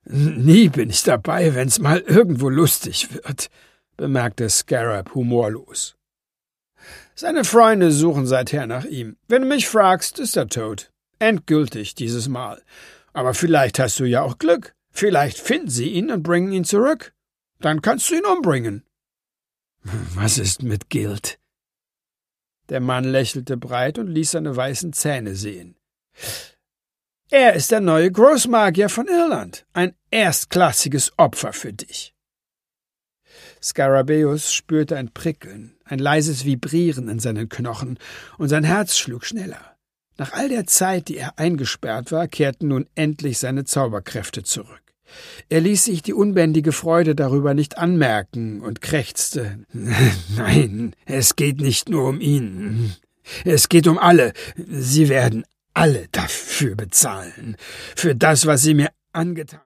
Nie bin ich dabei, wenn's mal irgendwo lustig wird, bemerkte Scarab humorlos. Seine Freunde suchen seither nach ihm. Wenn du mich fragst, ist er tot. Endgültig dieses Mal. Aber vielleicht hast du ja auch Glück. Vielleicht finden sie ihn und bringen ihn zurück. Dann kannst du ihn umbringen. Was ist mit Guild? Der Mann lächelte breit und ließ seine weißen Zähne sehen. Er ist der neue Großmagier von Irland. Ein erstklassiges Opfer für dich. Skarabäus spürte ein Prickeln, ein leises Vibrieren in seinen Knochen, und sein Herz schlug schneller. Nach all der Zeit, die er eingesperrt war, kehrten nun endlich seine Zauberkräfte zurück. Er ließ sich die unbändige Freude darüber nicht anmerken und krächzte. »Nein, es geht nicht nur um ihn. Es geht um alle. Sie werden alle dafür bezahlen. Für das, was sie mir angetan haben.«